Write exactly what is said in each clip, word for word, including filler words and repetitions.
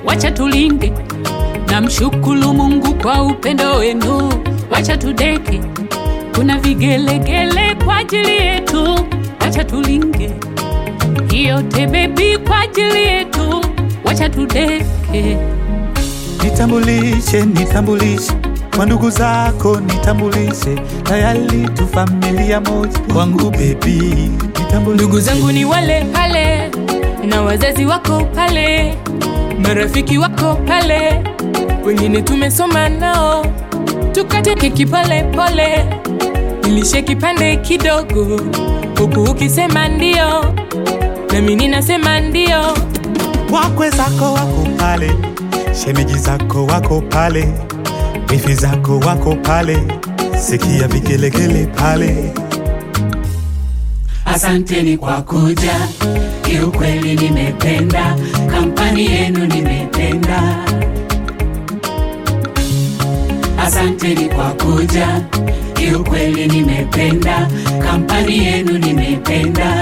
wacha tulinge. Namshukuru Mungu kwa upendo wenu, wacha tudeke. Kuna vigelegele kwa ajili yetu, wacha tulinge. Yote baby kwa ajili yetu, wacha tudeke. Nitambulishe, nitambulishe kwa ndugu zako, nitambulishe tayari tu familia moja wangu baby. Ndugu zangu ni wale pale, na wazazi wako pale, marafiki wako pale, wengine tumesoma nao, tukate keki pole pole, nilishe kipande kidogo, huku ukisema ndio, na mimi ninasema ndio. Wakwe zako wako pale, shemeji zako wako pale, wifi zako wako pale, sikia vigelegele pale. Asanteni kwa kuja, kiukweli nimependa, kampani yenu nimependa. Asanteni kwa kuja, kiukweli nimependa, kampani yenu nimependa.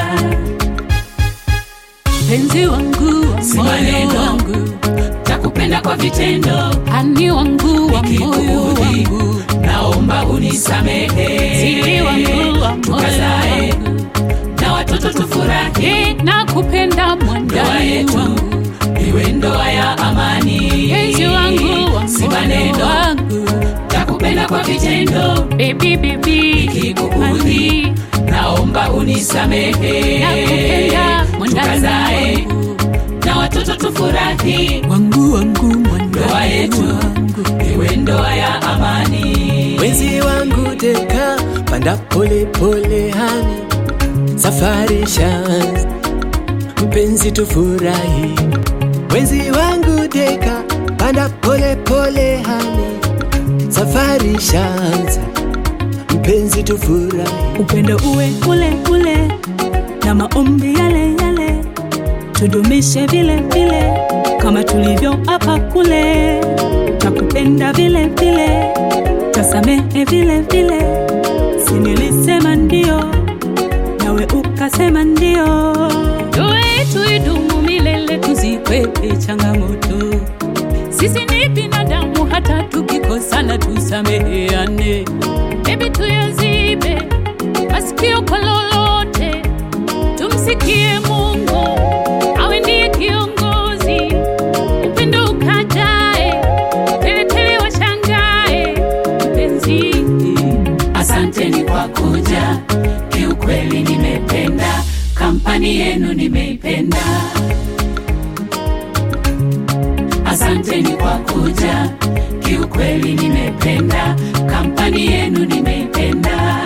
Penzi wangu, si maneno wangu, takupenda kwa vitendo. Ani wangu wa moyo wangu, naomba unisamehe. Siri wangu wa tukazae na watoto tufurahi, nakupenda mwandani wangu, iwe ndoa ya amani. Penzi wangu wa si maneno wangu, takupenda kwa vitendo. Baby baby, ikikuudhi naomba unisamehe. Nakupenda tukazae na watoto tufurahi, wangu wangu mwandani, ndoa yetu iwe ndoa ya amani. Wenzi wangu deka, panda pole pole hani, safari shanza, mpenzi tufurahi. Wenzi wangu deka, panda pole pole hani, safari shanza, mpenzi tufurahi. Upendo uwe ule ule, na maombi yale yale, tudumishe vile vile, kama tulivyo hapa kule. Nakupenda vile vile, tasamehe vile vile, si nilisema ndio, nawe ukasema ndio. Ndoa yetu idumu milele, tuzikwepe changamoto. Sisi ni binadamu, hata tukikosana tusameheane. Baby tuyazibe masikio kwa lolote, tumsikie Mungu, awe ndiye kiongozi. Upendo ukajae, tele tele washangae, mpenzi. Asanteni kwa kuja, kiukweli nimependa, kampani yenu nimeipenda. Asanteni kwa kuja, kiukweli nimependa, kampani yenu nimeipenda.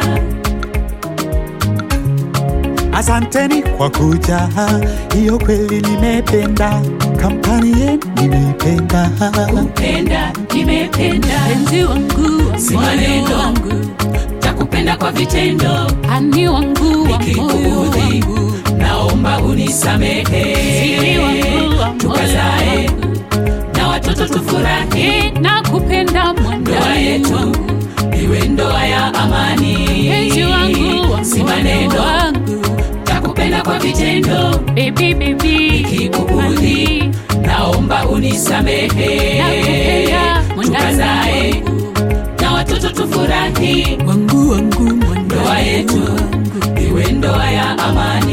Asanteni kwa kuja, hiyo kweli nimependa, kampani yenu nimeipenda. Kupenda nimependa, penzi wangu, si maneno wangu, takupenda kwa vitendo. Ani wangu wa moyo wangu, naomba unisamehe. Siri wangu wa tukazae na watoto tufurahi, nakupenda mwandani wangu, iwe ndoa ya amani. Penzi wangu wa si maneno wangu, takupenda kwa vitendo. Baby baby, ikikuudhi naomba unisamehe. Nakupenda tukazae na watoto tufurahi, wangu wangu mwandani, ndoa yetu iwe ndoa ya amani.